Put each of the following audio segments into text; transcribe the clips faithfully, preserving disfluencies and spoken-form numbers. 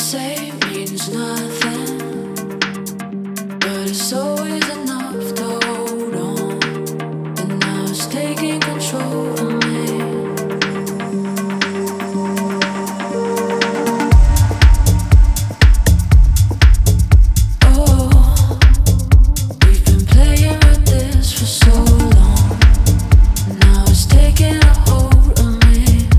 say means nothing, but it's always enough to hold on. And now it's taking control of me. Oh, we've been playing with this for so long. Now it's taking a hold of me.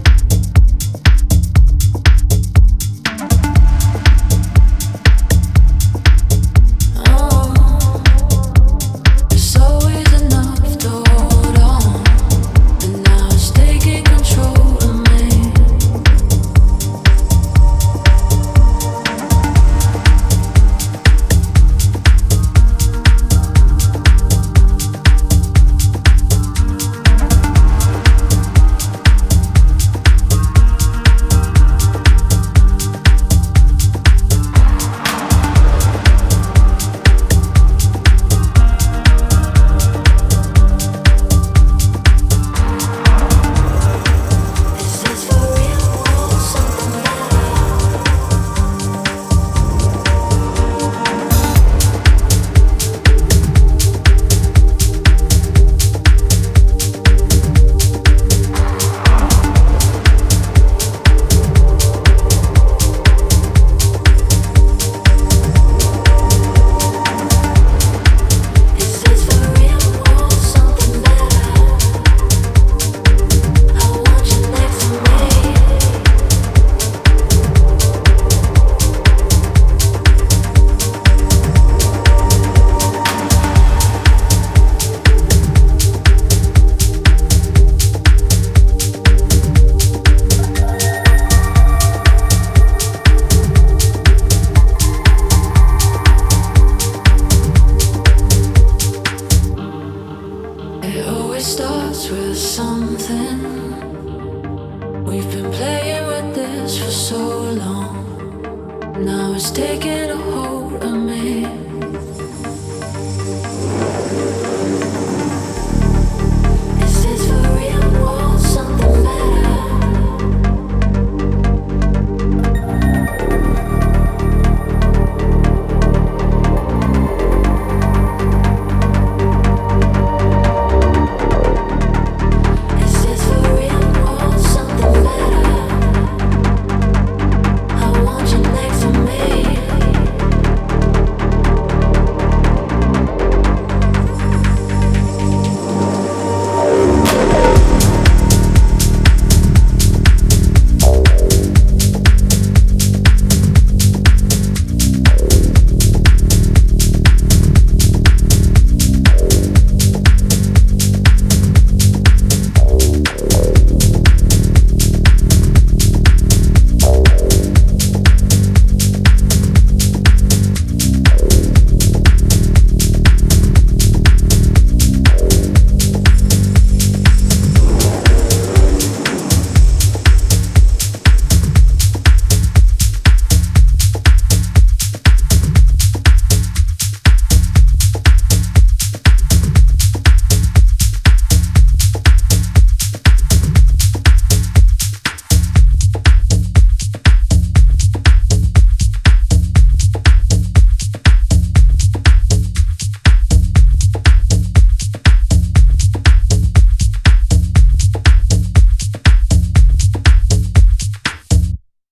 It always starts with something. We've been playing with this for so long. Now it's taking a hold of me.